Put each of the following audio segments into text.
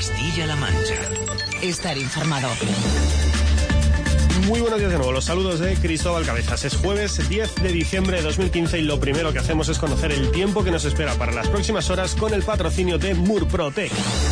Castilla-La Mancha. Estar informado. Muy buenos días de nuevo, los saludos de Cristóbal Cabezas. Es jueves 10 de diciembre de 2015 y lo primero que hacemos es conocer el tiempo que nos espera para las próximas horas con el patrocinio de Murprotec.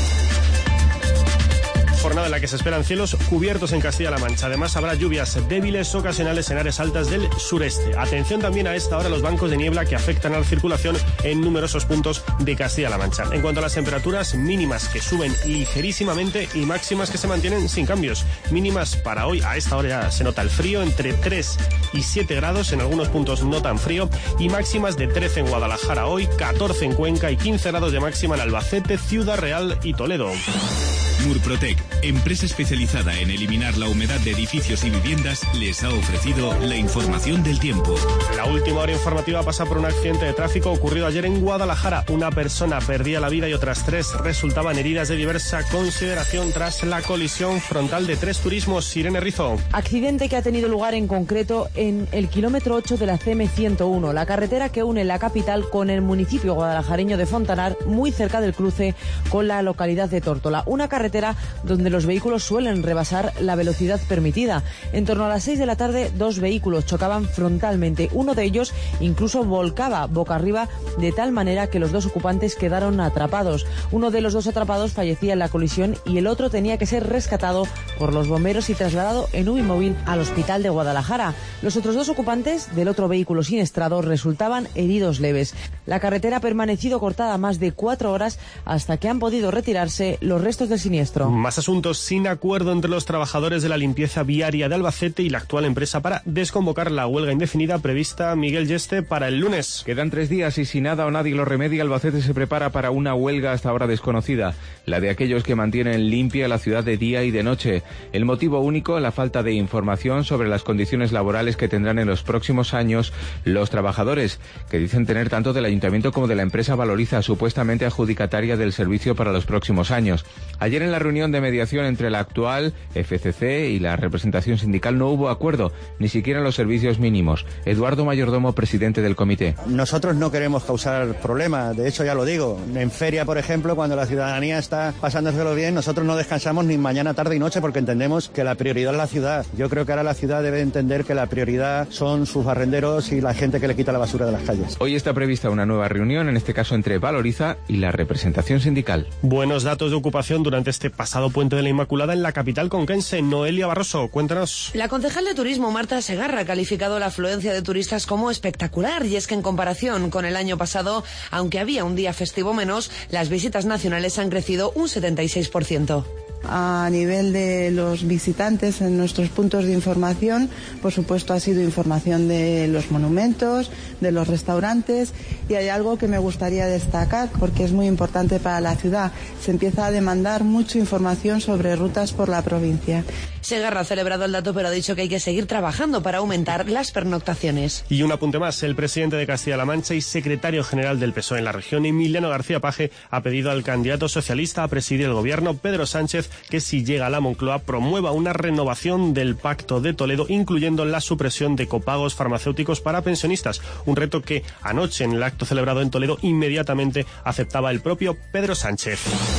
Jornada en la que se esperan cielos cubiertos en Castilla-La Mancha. Además habrá lluvias débiles ocasionales en áreas altas del sureste. Atención también a esta hora los bancos de niebla que afectan a la circulación en numerosos puntos de Castilla-La Mancha. En cuanto a las temperaturas mínimas que suben ligerísimamente y máximas que se mantienen sin cambios. Mínimas para hoy, a esta hora ya se nota el frío, entre 3 y 7 grados, en algunos puntos no tan frío, y máximas de 13 en Guadalajara hoy, 14 en Cuenca y 15 grados de máxima en Albacete, Ciudad Real y Toledo. Murprotec, empresa especializada en eliminar la humedad de edificios y viviendas, les ha ofrecido la información del tiempo. La última hora informativa pasa por un accidente de tráfico ocurrido ayer en Guadalajara. Una persona perdía la vida y otras 3 resultaban heridas de diversa consideración tras la colisión frontal de 3 turismos. Irene Rizo. Accidente que ha tenido lugar en concreto en el kilómetro 8 de la CM101, la carretera que une la capital con el municipio guadalajareño de Fontanar, muy cerca del cruce con la localidad de Tórtola. Una carretera donde los vehículos suelen rebasar la velocidad permitida. En torno a las 6 de la tarde, 2 vehículos chocaban frontalmente. Uno de ellos incluso volcaba boca arriba de tal manera que los 2 ocupantes quedaron atrapados. Uno de los 2 atrapados fallecía en la colisión y el otro tenía que ser rescatado por los bomberos y trasladado en UBI móvil al hospital de Guadalajara. Los otros 2 ocupantes del otro vehículo siniestrado resultaban heridos leves. La carretera ha permanecido cortada más de 4 horas hasta que han podido retirarse los restos del siniestro. Más asuntos: sin acuerdo entre los trabajadores de la limpieza viaria de Albacete y la actual empresa para desconvocar la huelga indefinida prevista, Miguel Yeste, para el lunes. Quedan 3 días y si nada o nadie lo remedia, Albacete se prepara para una huelga hasta ahora desconocida, la de aquellos que mantienen limpia la ciudad de día y de noche. El motivo único, la falta de información sobre las condiciones laborales que tendrán en los próximos años los trabajadores, que dicen tener tanto del ayuntamiento como de la empresa Valoriza, supuestamente adjudicataria del servicio para los próximos años. Ayer en la reunión de mediación entre la actual FCC y la representación sindical no hubo acuerdo, ni siquiera en los servicios mínimos. Eduardo Mayordomo, presidente del comité. Nosotros no queremos causar problemas, de hecho ya lo digo. En feria, por ejemplo, cuando la ciudadanía está pasándoselo bien, nosotros no descansamos ni mañana, tarde y noche porque entendemos que la prioridad es la ciudad. Yo creo que ahora la ciudad debe entender que la prioridad son sus barrenderos y la gente que le quita la basura de las calles. Hoy está prevista una nueva reunión, en este caso entre Valoriza y la representación sindical. Buenos datos de ocupación durante este pasado Puente de la Inmaculada en la capital conquense. Noelia Barroso, cuéntanos. La concejal de Turismo, Marta Segarra, ha calificado la afluencia de turistas como espectacular, y es que en comparación con el año pasado, aunque había un día festivo menos, las visitas nacionales han crecido un 76%. A nivel de los visitantes en nuestros puntos de información, por supuesto ha sido información de los monumentos, de los restaurantes, y hay algo que me gustaría destacar porque es muy importante para la ciudad. Se empieza a demandar mucha información sobre rutas por la provincia. Segarra ha celebrado el dato, pero ha dicho que hay que seguir trabajando para aumentar las pernoctaciones. Y un apunte más: el presidente de Castilla-La Mancha y secretario general del PSOE en la región, Emiliano García Paje, ha pedido al candidato socialista a presidir el gobierno, Pedro Sánchez, que si llega a la Moncloa promueva una renovación del Pacto de Toledo, incluyendo la supresión de copagos farmacéuticos para pensionistas, un reto que anoche en el acto celebrado en Toledo inmediatamente aceptaba el propio Pedro Sánchez.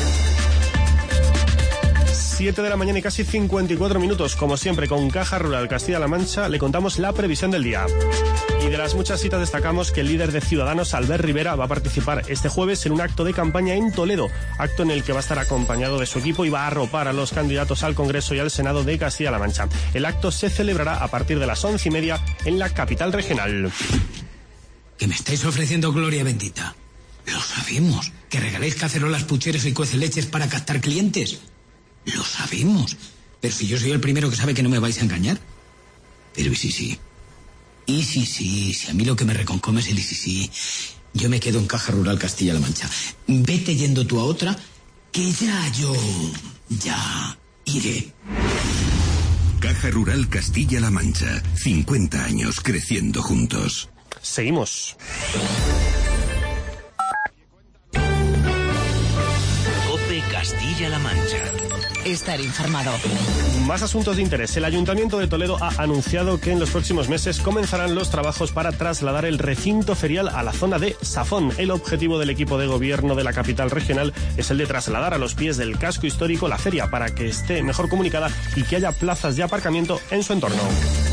7 de la mañana y casi 54 minutos. Como siempre, con Caja Rural Castilla-La Mancha le contamos la previsión del día. Y de las muchas citas destacamos que el líder de Ciudadanos, Albert Rivera, va a participar este jueves en un acto de campaña en Toledo, acto en el que va a estar acompañado de su equipo y va a arropar a los candidatos al Congreso y al Senado de Castilla-La Mancha. El acto se celebrará a partir de las 11:30 en la capital regional. ¿Que me estáis ofreciendo gloria bendita? Lo sabemos. ¿Que regaléis cacerolas, pucheros y cueceleches para captar clientes? Lo sabemos. Pero si yo soy el primero que sabe que no me vais a engañar. Pero y sí. Y sí, si a mí lo que me reconcome es el y sí. Yo me quedo en Caja Rural Castilla-La Mancha. Vete yendo tú a otra, que ya iré. Caja Rural Castilla-La Mancha. 50 años creciendo juntos. Seguimos. COPE Castilla Castilla-La Mancha. Estar informado. Más asuntos de interés. El Ayuntamiento de Toledo ha anunciado que en los próximos meses comenzarán los trabajos para trasladar el recinto ferial a la zona de Safón. El objetivo del equipo de gobierno de la capital regional es el de trasladar a los pies del casco histórico la feria para que esté mejor comunicada y que haya plazas de aparcamiento en su entorno.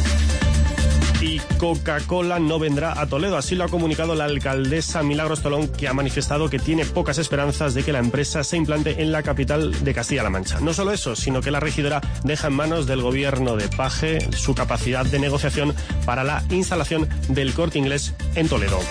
Y Coca-Cola no vendrá a Toledo, así lo ha comunicado la alcaldesa Milagros Tolón, que ha manifestado que tiene pocas esperanzas de que la empresa se implante en la capital de Castilla-La Mancha. No solo eso, sino que la regidora deja en manos del gobierno de Paje su capacidad de negociación para la instalación del Corte Inglés en Toledo.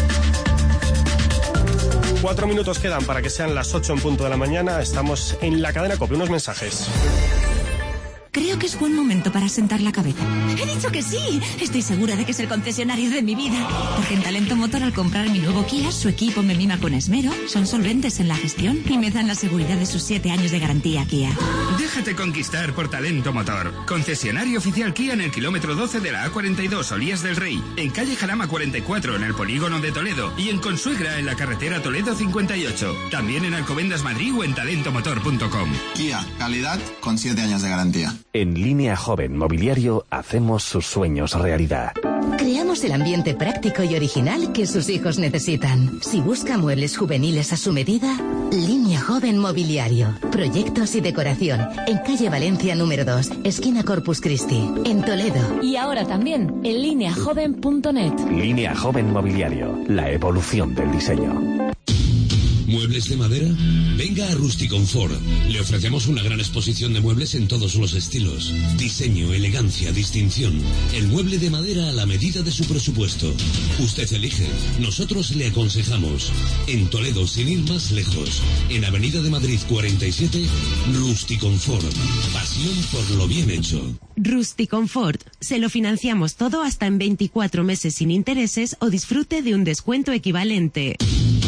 4 minutos quedan para que sean las 8 en punto de la mañana. Estamos en la cadena COPE. Unos mensajes. Creo que es buen momento para sentar la cabeza. ¡He dicho que sí! Estoy segura de que es el concesionario de mi vida. Porque en Talento Motor, al comprar mi nuevo Kia, su equipo me mima con esmero, son solventes en la gestión y me dan la seguridad de sus 7 años de garantía Kia. Déjate conquistar por Talento Motor. Concesionario oficial Kia en el kilómetro 12 de la A42, Olías del Rey. En calle Jarama 44, en el polígono de Toledo. Y en Consuegra, en la carretera Toledo 58. También en Alcobendas Madrid o en talentomotor.com. Kia, calidad con 7 años de garantía. En Línea Joven Mobiliario hacemos sus sueños realidad. Creamos el ambiente práctico y original que sus hijos necesitan. Si busca muebles juveniles a su medida, Línea Joven Mobiliario. Proyectos y decoración. En calle Valencia número 2, esquina Corpus Christi, en Toledo. Y ahora también en lineajoven.net. Línea Joven Mobiliario. La evolución del diseño. ¿Muebles de madera? Venga a Rusticonfort. Le ofrecemos una gran exposición de muebles en todos los estilos. Diseño, elegancia, distinción. El mueble de madera a la medida de su presupuesto. Usted elige. Nosotros le aconsejamos. En Toledo, sin ir más lejos. En Avenida de Madrid 47, Rusticonfort. Pasión por lo bien hecho. Rusticonfort. Se lo financiamos todo hasta en 24 meses sin intereses o disfrute de un descuento equivalente.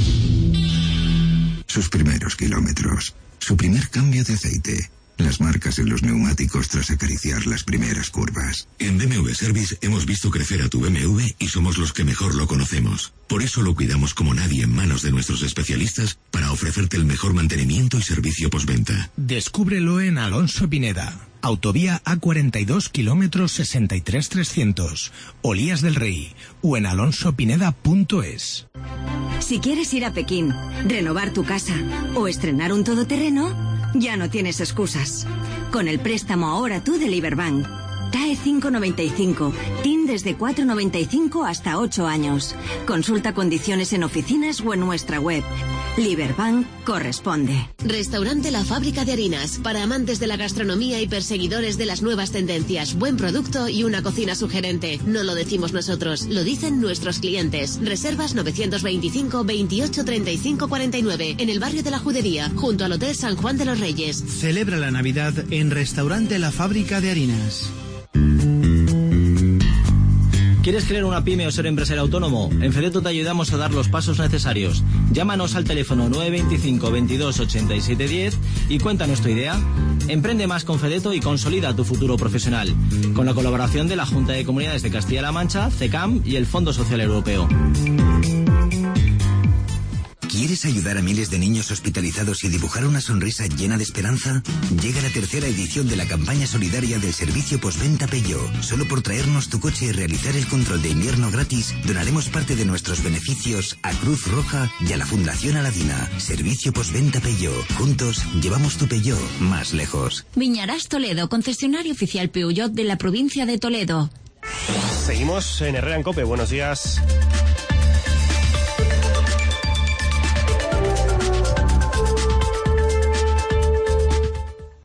Sus primeros kilómetros, su primer cambio de aceite, las marcas en los neumáticos tras acariciar las primeras curvas. En BMW Service hemos visto crecer a tu BMW y somos los que mejor lo conocemos. Por eso lo cuidamos como nadie en manos de nuestros especialistas para ofrecerte el mejor mantenimiento y servicio postventa. Descúbrelo en Alonso Pineda. Autovía A42 kilómetros 63300, Olías del Rey, o en alonsopineda.es. Si quieres ir a Pekín, renovar tu casa o estrenar un todoterreno, ya no tienes excusas. Con el préstamo Ahora Tú de Liberbank. TAE 5,95, TIN desde 4,95 hasta 8 años. Consulta condiciones en oficinas o en nuestra web. Liberbank corresponde. Restaurante La Fábrica de Harinas, para amantes de la gastronomía y perseguidores de las nuevas tendencias. Buen producto y una cocina sugerente. No lo decimos nosotros, lo dicen nuestros clientes. Reservas 925 28 35 49 en el barrio de la Judería, junto al Hotel San Juan de los Reyes. Celebra la Navidad en Restaurante La Fábrica de Harinas. ¿Quieres crear una pyme o ser empresario autónomo? En Fedeto te ayudamos a dar los pasos necesarios. Llámanos al teléfono 925 22 87 10 y cuéntanos tu idea. Emprende más con Fedeto y consolida tu futuro profesional. Con la colaboración de la Junta de Comunidades de Castilla-La Mancha, CECAM y el Fondo Social Europeo. ¿Quieres ayudar a miles de niños hospitalizados y dibujar una sonrisa llena de esperanza? Llega la tercera edición de la campaña solidaria del servicio postventa Peugeot. Solo por traernos tu coche y realizar el control de invierno gratis, donaremos parte de nuestros beneficios a Cruz Roja y a la Fundación Aladina. Servicio postventa Peugeot. Juntos llevamos tu Peugeot más lejos. Viñarás Toledo, concesionario oficial Peugeot de la provincia de Toledo. Seguimos en Herrera en COPE. Buenos días.